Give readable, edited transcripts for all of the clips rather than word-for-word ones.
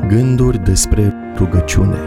Gânduri despre rugăciune.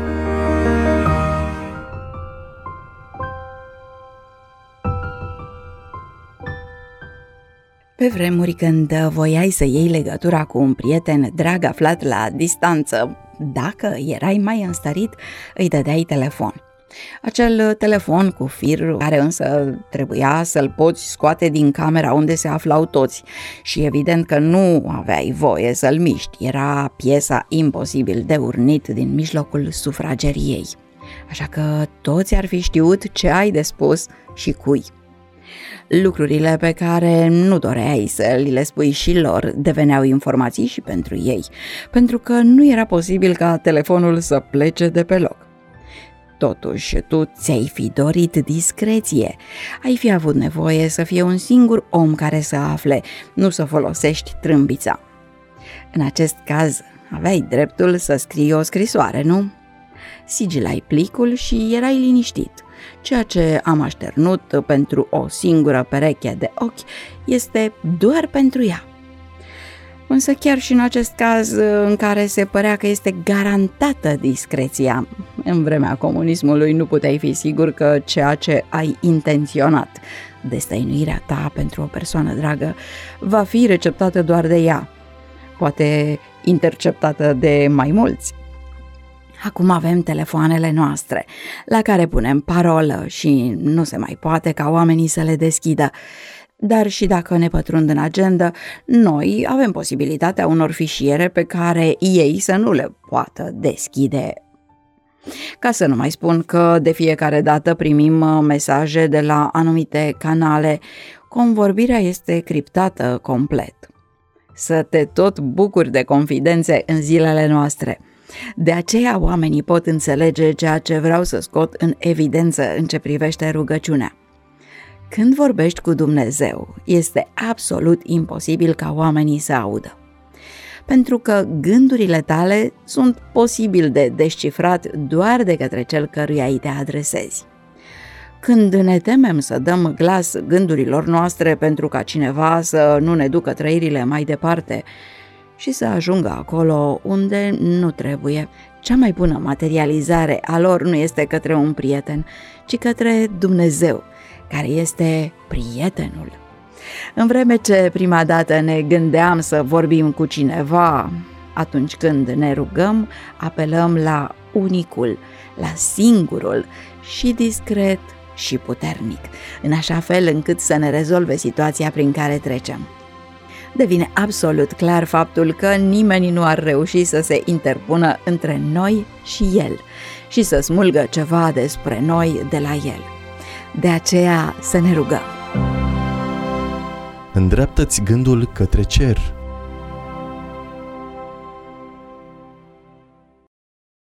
Pe vremuri când voiai să iei legătura cu un prieten drag aflat la distanță, dacă erai mai înstărit, îi dădeai telefon. Acel telefon cu fir care însă trebuia să-l poți scoate din camera unde se aflau toți și evident că nu aveai voie să-l miști, era piesa imposibil de urnit din mijlocul sufrageriei. Așa că toți ar fi știut ce ai de spus și cui. Lucrurile pe care nu doreai să li le spui și lor deveneau informații și pentru ei, pentru că nu era posibil ca telefonul să plece de pe loc. Totuși, tu ți-ai fi dorit discreție, ai fi avut nevoie să fie un singur om care să afle, nu să folosești trâmbița. În acest caz, aveai dreptul să scrii o scrisoare, nu? Sigilai plicul și erai liniștit. Ceea ce am așternut pentru o singură pereche de ochi este doar pentru ea. Însă chiar și în acest caz în care se părea că este garantată discreția, în vremea comunismului nu puteai fi sigur că ceea ce ai intenționat, destăinuirea ta pentru o persoană dragă, va fi receptată doar de ea, poate interceptată de mai mulți. Acum avem telefoanele noastre, la care punem parolă și nu se mai poate ca oamenii să le deschidă. Dar și dacă ne pătrund în agenda, noi avem posibilitatea unor fișiere pe care ei să nu le poată deschide. Ca să nu mai spun că de fiecare dată primim mesaje de la anumite canale, convorbirea este criptată complet. Să te tot bucuri de confidențe în zilele noastre. De aceea oamenii pot înțelege ceea ce vreau să scot în evidență în ce privește rugăciunea. Când vorbești cu Dumnezeu, este absolut imposibil ca oamenii să audă. Pentru că gândurile tale sunt posibil de descifrat doar de către cel căruia îi te adresezi. Când ne temem să dăm glas gândurilor noastre pentru ca cineva să nu ne ducă trăirile mai departe și să ajungă acolo unde nu trebuie, cea mai bună materializare a lor nu este către un prieten, ci către Dumnezeu, care este prietenul. În vreme ce prima dată ne gândeam să vorbim cu cineva, atunci când ne rugăm, apelăm la unicul, la singurul și discret și puternic, în așa fel încât să ne rezolve situația prin care trecem. Devine absolut clar faptul că nimeni nu ar reuși să se interpună între noi și El și să smulgă ceva despre noi de la El. De aceea să ne rugăm. Îndreaptă-ți gândul către cer.